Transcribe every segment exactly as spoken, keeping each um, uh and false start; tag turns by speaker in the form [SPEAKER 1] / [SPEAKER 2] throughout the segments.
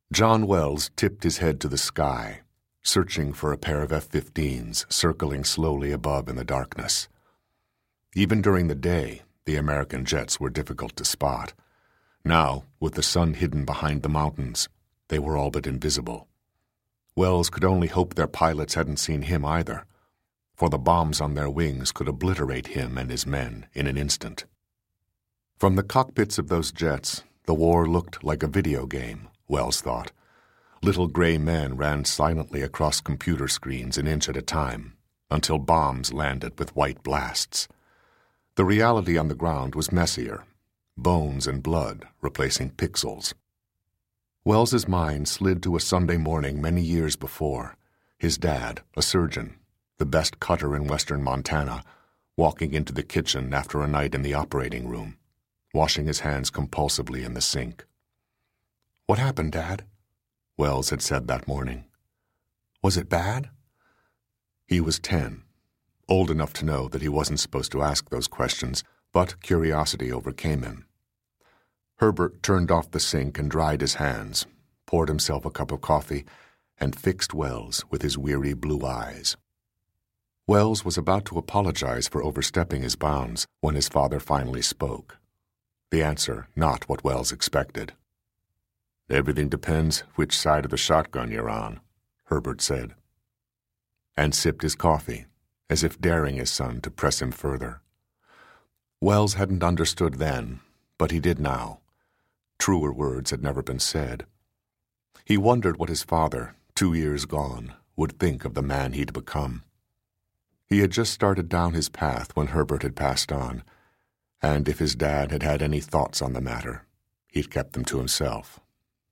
[SPEAKER 1] John Wells tipped his head to the sky, searching for a pair of F fifteens circling slowly above in the darkness. Even during the day, the American jets were difficult to spot. Now, with the sun hidden behind the mountains, they were all but invisible. Wells could only hope their pilots hadn't seen him either, for the bombs on their wings could obliterate him and his men in an instant. From the cockpits of those jets, the war looked like a video game, Wells thought. Little gray men ran silently across computer screens an inch at a time, until bombs landed with white blasts. The reality on the ground was messier, bones and blood replacing pixels. Wells's mind slid to a Sunday morning many years before, his dad, a surgeon, the best cutter in western Montana, walking into the kitchen after a night in the operating room, washing his hands compulsively in the sink. "What happened, Dad?" Wells had said that morning. "Was it bad?" He was ten, old enough to know that he wasn't supposed to ask those questions, but curiosity overcame him. Herbert turned off the sink and dried his hands, poured himself a cup of coffee, and fixed Wells with his weary blue eyes. Wells was about to apologize for overstepping his bounds when his father finally spoke. The answer not what Wells expected. "Everything depends which side of the shotgun you're on," Herbert said, and sipped his coffee, as if daring his son to press him further. Wells hadn't understood then, but he did now. Truer words had never been said. He wondered what his father, two years gone, would think of the man he'd become. He had just started down his path when Herbert had passed on, and if his dad had had any thoughts on the matter, he'd kept them to himself.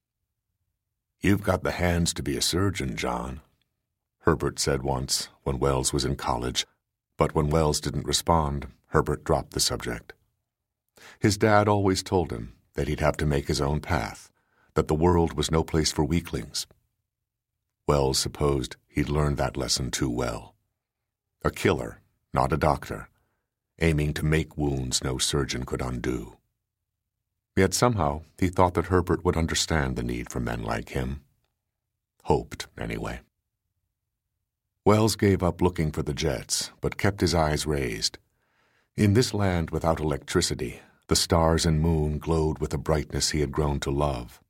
[SPEAKER 1] "You've got the hands to be a surgeon, John," Herbert said once when Wells was in college, but when Wells didn't respond, Herbert dropped the subject. His dad always told him that he'd have to make his own path, that the world was no place for weaklings. Wells supposed he'd learned that lesson too well. A killer, not a doctor, aiming to make wounds no surgeon could undo. Yet somehow he thought that Herbert would understand the need for men like him. Hoped, anyway. Wells gave up looking for the jets, but kept his eyes raised. In this land without electricity, the stars and moon glowed with a brightness he had grown to love.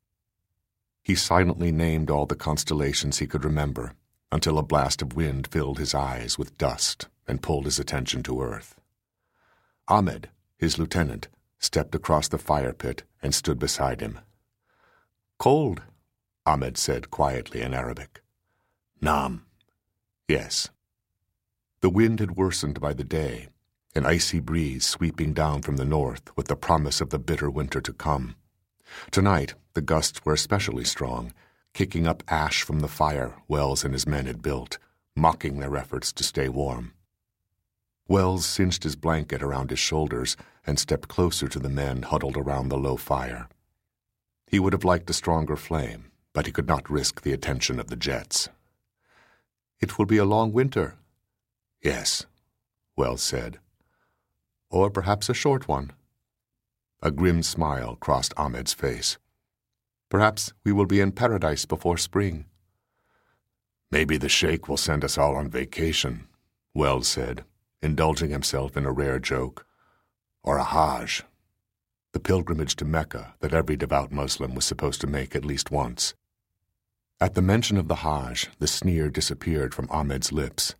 [SPEAKER 1] He silently named all the constellations he could remember, until a blast of wind filled his eyes with dust and pulled his attention to Earth. Ahmed, his lieutenant, stepped across the fire pit and stood beside him. "Cold," Ahmed said quietly in Arabic. "Naam." Yes. The wind had worsened by the day, an icy breeze sweeping down from the north with the promise of the bitter winter to come. Tonight, the gusts were especially strong, kicking up ash from the fire Wells and his men had built, mocking their efforts to stay warm. Wells cinched his blanket around his shoulders and stepped closer to the men huddled around the low fire. He would have liked a stronger flame, but he could not risk the attention of the jets. "It will be a long winter." "Yes," Wells said. "Or perhaps a short one." A grim smile crossed Ahmed's face. "Perhaps we will be in paradise before spring." "Maybe the Sheikh will send us all on vacation," Wells said, indulging himself in a rare joke. "Or a Hajj, the pilgrimage to Mecca that every devout Muslim was supposed to make at least once." At the mention of the Hajj, the sneer disappeared from Ahmed's lips.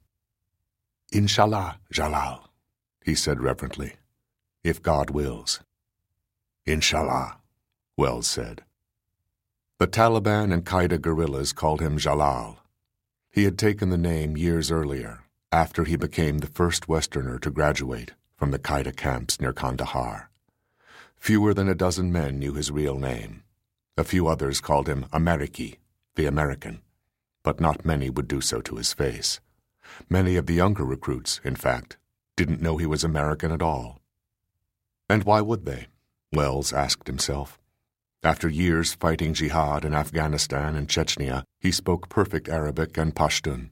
[SPEAKER 1] "Inshallah, Jalal," he said reverently, "if God wills." "Inshallah," Wells said. The Taliban and Qaeda guerrillas called him Jalal. He had taken the name years earlier, after he became the first Westerner to graduate from the Qaeda camps near Kandahar. Fewer than a dozen men knew his real name. A few others called him Ameriki, the American, but not many would do so to his face. Many of the younger recruits, in fact, didn't know he was American at all. And why would they? Wells asked himself. After years fighting jihad in Afghanistan and Chechnya, he spoke perfect Arabic and Pashtun.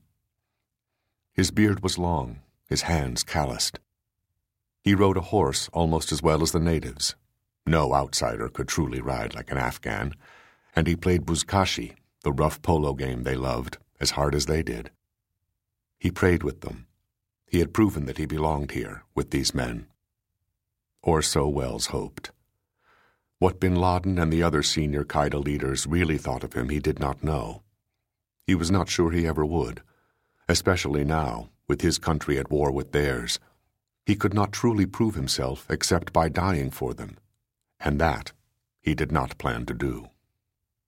[SPEAKER 1] His beard was long, his hands calloused. He rode a horse almost as well as the natives. No outsider could truly ride like an Afghan, and he played buzkashi, the rough polo game they loved, as hard as they did. He prayed with them. He had proven that he belonged here, with these men. Or so Wells hoped. What bin Laden and the other senior Qaeda leaders really thought of him he did not know. He was not sure he ever would, especially now, with his country at war with theirs. He could not truly prove himself except by dying for them, and that he did not plan to do.